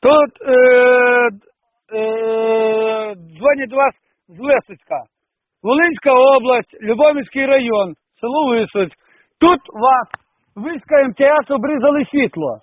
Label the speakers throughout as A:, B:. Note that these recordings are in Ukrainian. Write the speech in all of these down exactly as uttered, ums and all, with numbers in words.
A: Тут е, е, дзвонять до вас з Висоцька. Волинська область, Любомирський район, село Висоцьк. Тут вас війська ем те ес обрізали світло.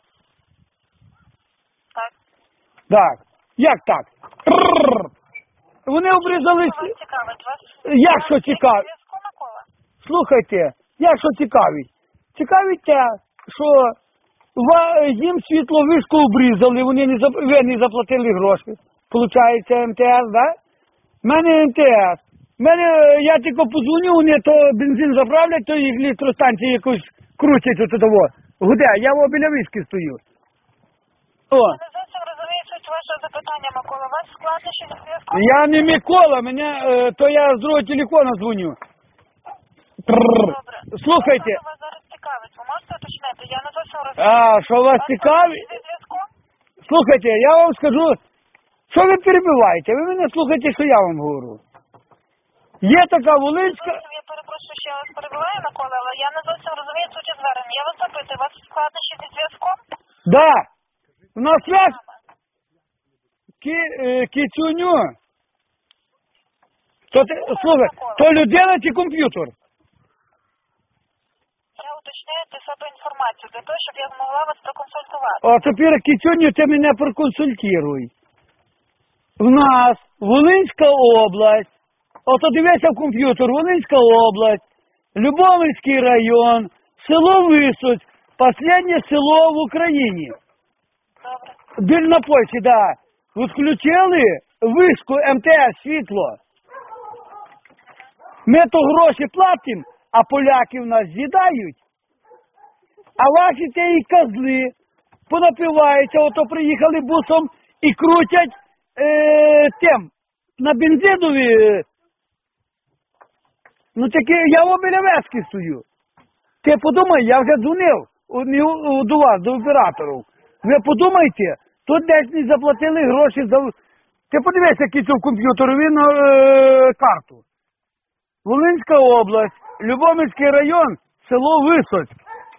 B: Так.
A: Так. Як так? Трррр. Вони обрізали світло.
B: Цікавить вас?
A: Як що цікавить?
B: Зв'язку Микола?
A: Слухайте, як що цікавить? Цікавить те, що ва- їм світло вишку обрізали, вони не, зап... ви не заплатили гроші. Получається ем те ес, да? В мене ем те ес. В мене, я тільки позвоню, вони то бензин заправлять, то їх електростанції якось крутять от того. Гуде, я в біля вишки стою. О.
B: Я не зовсім розумію суть вашого запитання, Микола. У вас складнощі зі зв'язком?
A: Я не Микола, мене, е, то я з другого телефона дзвоню. Трррр.
B: Добре.
A: Слухайте.
B: Що вас зараз цікавить? Ви можете уточнити? Я не зовсім розумію.
A: А, що вас цікавить?
B: Зі зв'язком?
A: Слухайте, я вам скажу, що ви перебиваєте? Ви мене слухайте, що я вам говорю. Є така Волинська...
B: Я перепрошую, що я вас перебиваю, Микола, але я не зовсім розумію суті звернення. Я вас запитую, у вас складнощі зі зв'язком?
A: Да. У нас связь... Ки, е, кицюню. То, ти, слухай, то людина чи комп'ютер?
B: Я уточняю для себе інформацію, для того, щоб я змогла вас проконсультувати.
A: А тепер кицюню ти мене проконсультируй. В нас Волинська область. Ото дивися в комп'ютер, Волинська область, Любомирський район, село Висоцьк, останнє село в Україні.
B: Добре.
A: Біль на Польщі, да. Відключили вишку ем те ес світло. Ми то гроші платимо, а поляки в нас з'їдають. А ваші ті і козли понапиваються, ото приїхали бусом і крутять е, тим, на бензинові. Ну таки я в біля вески стою. Ти подумай, я вже дзвонив у, не у- до вас, до операторів. Ви подумайте, тут десь не заплатили гроші за... Ти подивися, який це в комп'ютері на е, карту. Волинська область, Любомирський район, село Висоцьк.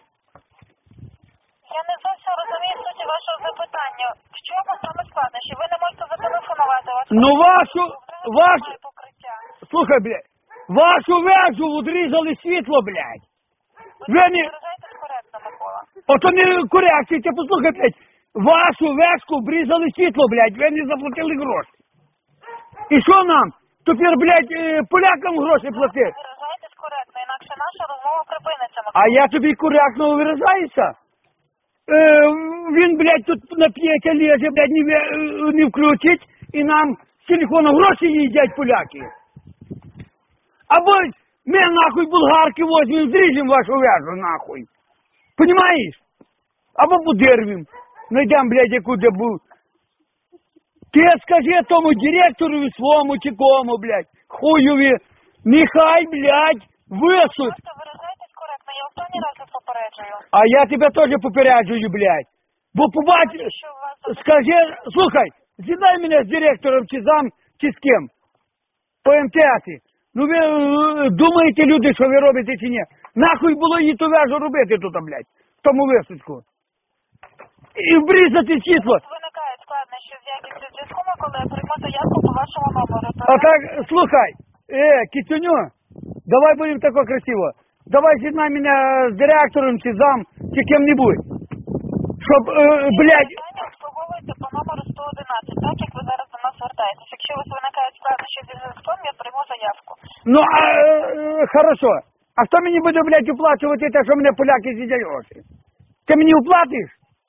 B: Я не зовсім розумію суті вашого запитання. В чому саме складнощі? Ви не можете зателефонувати вас.
A: Ну вашу, вашу,
B: Немає покриття.
A: слухай, блядь, вашу вежу відрізали світло, блядь.
B: Ви
A: Ви не,
B: виражаєтесь коректно, Микола.
A: ото не корекція, ти послухай, блядь, вашу вежку обрізали світло, блядь, ви не заплатили гроші. І що нам? Тепер, блядь, е, полякам гроші платити.
B: Ви виражаєтесь коректно, інакше наша розмова припиниться, Микола.
A: А я тобі коректно виражаюся? Е, він, блядь, тут нап'ється, леже, блядь, не, ви- е, не включить, і нам з телефону гроші їдять поляки. Або ми, нахуй, болгарки возьмем, зріжемо вашу вежу, нахуй. Понимаєш? Або подервім. Найдем, блядь, яку де був. Ти скажи тому директору своєму чи кому, блядь, хуйові, нехай, блядь, висуть.
B: Просто виражаєтесь коректно, я останній раз вас попереджую.
A: А я тебе теж попереджую, блядь. Бо побачиш,
B: Що у вас
A: скажи, слухай, зідай мене з директором чи зам, чи з ким. По ем те есі. Ну ви е, думаєте, люди, що ви робите чи ні? Нахуй було її ту вежу робити тут, блядь, в тому Висоцьку. І вбрізати світло.
B: виникають складнощі з якістю зв'язку, коли я прийму заявку по вашому номеру. То
A: А так, слухай, е, кицюню, давай будемо тако красиво. Давай з'єднай мене з директором чи зам, чи ким-небудь. Щоб, е, блядь,
B: питання обслуговується по номеру сто одинадцять, так як ви зараз до нас звертаєтесь. Якщо у вас виникають складнощі зі зв'язком, я прийму заявку.
A: ну, а, е, хорошо. А хто мені буде, блядь, оплачувати те, що мене поляки з'їдять гроші? Ти мені оплатиш?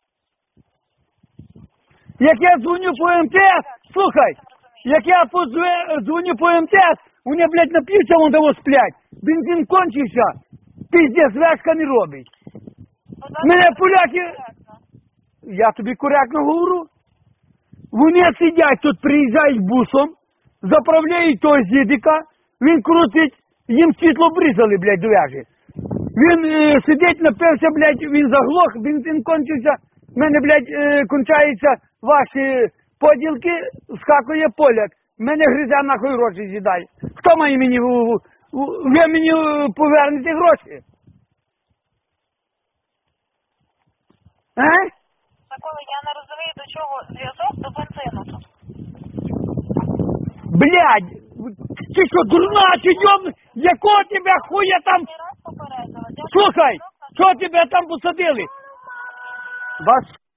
A: Як я дзвоню по ем те ес, слухай, як я подзве- дзвоню по ем те ес, вони, блядь, нап'ються, вон того сплять. Бензин кончився, пиздець, вешка не робить.
B: Будь ласка,
A: Мене поляки...
B: коректно.
A: Я тобі коректно говорю. Вони сидять тут, приїжджають бусом, заправляють того зідика, він крутить, їм світло бризали, блядь, до вежі. Він е, сидить, напився, блядь, він заглох, бензин кончився, в мене, блядь, е, кончаються ваші поділки, скакує поляк. Мене гризе нахуй гроші з'їдає. Хто має мені, в- в- в- ви мені е, повернете гроші? А?
B: Микола, Я не розумію, до чого зв'язок до бензину тут.
A: Блядь, ти що, дурна, чи йом, якого тебе хуя там,
B: Я раз попередила. Дякую.
A: слухай, що тебе там посадили? Вас